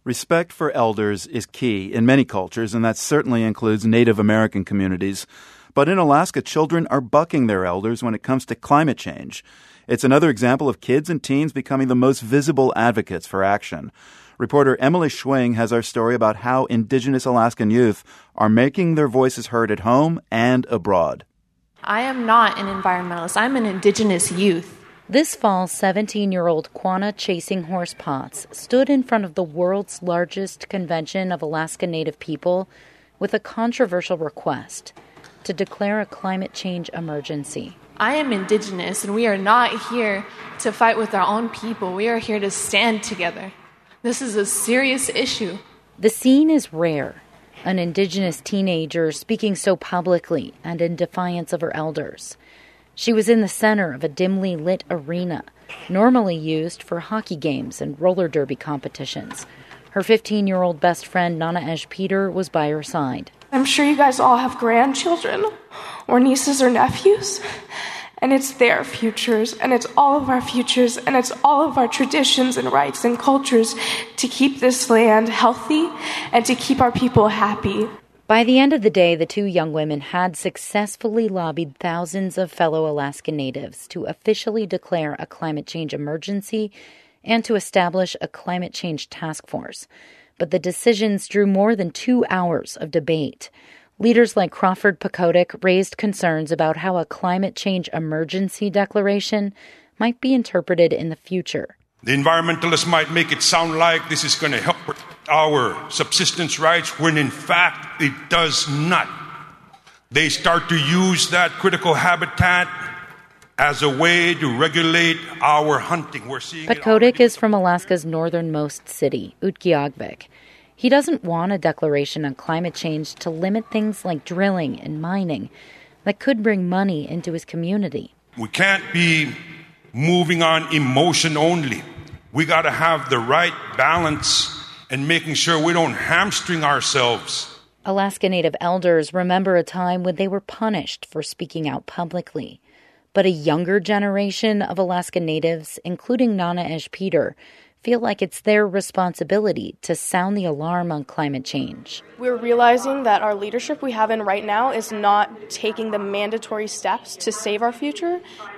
Respect for elders is key in many cultures, and that certainly includes Native American communities. But in Alaska, children are bucking their elders when it comes to climate change. It's another example of kids and teens becoming the most visible advocates for action. Reporter Emily Schwing has our story about how Indigenous Alaskan youth are making their voices heard at home and abroad. I am not an environmentalist. I'm an Indigenous youth. This fall, 17-year-old Quanah Chasing Horse Potts stood in front of the world's largest convention of Alaska Native people with a controversial request to declare a climate change emergency. I am Indigenous, and we are not here to fight with our own people. We are here to stand together. This is a serious issue. The scene is rare. An Indigenous teenager speaking so publicly and in defiance of her elders. She was in the center of a dimly lit arena, normally used for hockey games and roller derby competitions. Her 15-year-old best friend, Nana Esh Peter, was by her side. I'm sure you guys all have grandchildren or nieces or nephews, and it's their futures, and it's all of our futures, and it's all of our traditions and rights and cultures to keep this land healthy and to keep our people happy. By the end of the day, the two young women had successfully lobbied thousands of fellow Alaskan Natives to officially declare a climate change emergency and to establish a climate change task force. But the decisions drew more than 2 hours of debate. Leaders like Crawford Pakodik raised concerns about how a climate change emergency declaration might be interpreted in the future. The environmentalists might make it sound like this is going to help our subsistence rights, when in fact it does not. They start to use that critical habitat as a way to regulate our hunting. We're seeing Pakodik is from Alaska's northernmost city, Utqiagvik. He doesn't want a declaration on climate change to limit things like drilling and mining that could bring money into his community. We can't be moving on emotion only. We got to have the right balance and making sure we don't hamstring ourselves. Alaska Native elders remember a time when they were punished for speaking out publicly. But a younger generation of Alaska Natives, including Nana Esh Peter, feel like it's their responsibility to sound the alarm on climate change. We're realizing that our leadership we have in right now is not taking the mandatory steps to save our future,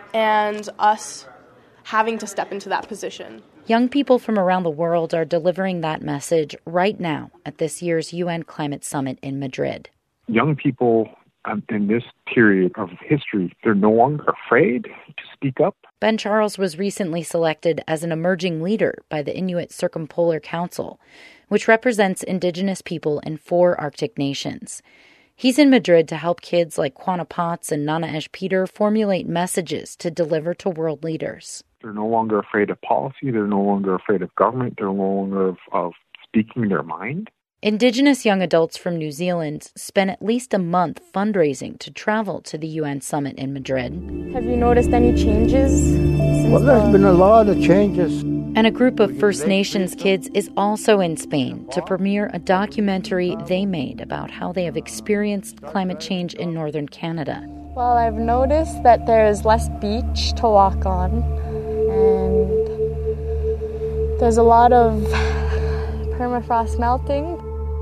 and us having to step into that position. Young people from around the world are delivering that message right now at this year's UN Climate Summit in Madrid. Young people in this period of history, they're no longer afraid to speak up. Ben Charles was recently selected as an emerging leader by the Inuit Circumpolar Council, which represents Indigenous people in 4 Arctic nations. He's in Madrid to help kids like Quanah Potts and Nana Esh Peter formulate messages to deliver to world leaders. They're no longer afraid of policy. They're no longer afraid of government. They're no longer of speaking their mind. Indigenous young adults from New Zealand spent at least a month fundraising to travel to the UN summit in Madrid. Have you noticed any changes? Well, there's been a lot of changes. And a group of First Nations kids is also in Spain to premiere a documentary they made about how they have experienced climate change in northern Canada. Well, I've noticed that there's less beach to walk on, and there's a lot of permafrost melting.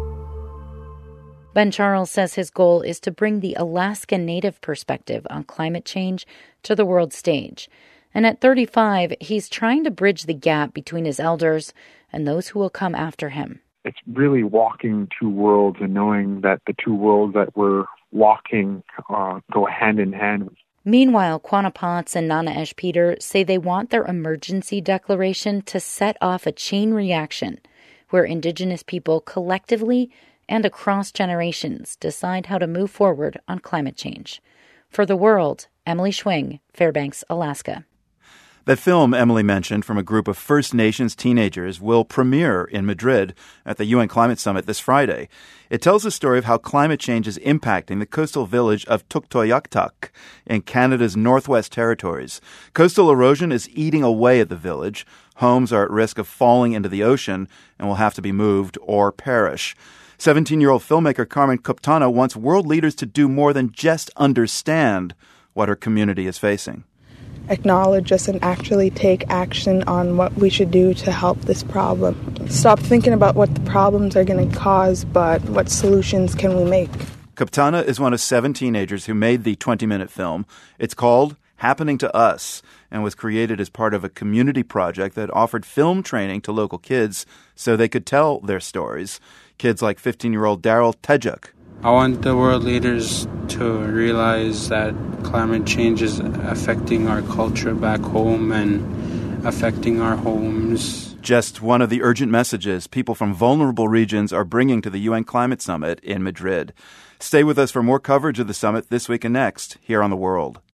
Ben Charles says his goal is to bring the Alaska Native perspective on climate change to the world stage. And at 35, he's trying to bridge the gap between his elders and those who will come after him. It's really walking two worlds and knowing that the two worlds that we're walking go hand in hand. Meanwhile, Quanah Potts and Nana Esh Peter say they want their emergency declaration to set off a chain reaction where Indigenous people collectively and across generations decide how to move forward on climate change. For The World, Emily Schwing, Fairbanks, Alaska. That film Emily mentioned from a group of First Nations teenagers will premiere in Madrid at the UN Climate Summit this Friday. It tells the story of how climate change is impacting the coastal village of Tuktoyaktuk in Canada's Northwest Territories. Coastal erosion is eating away at the village. Homes are at risk of falling into the ocean and will have to be moved or perish. 17-year-old filmmaker Carmen Cuptana wants world leaders to do more than just understand what her community is facing. acknowledge us and actually take action on what we should do to help this problem. Stop thinking about what the problems are going to cause, but what solutions can we make? Kaptana is one of 7 teenagers who made the 20-minute film. It's called Happening to Us and was created as part of a community project that offered film training to local kids so they could tell their stories. Kids like 15-year-old Daryl Tejuk. I want the world leaders to realize that climate change is affecting our culture back home and affecting our homes. Just one of the urgent messages people from vulnerable regions are bringing to the UN Climate Summit in Madrid. Stay with us for more coverage of the summit this week and next here on The World.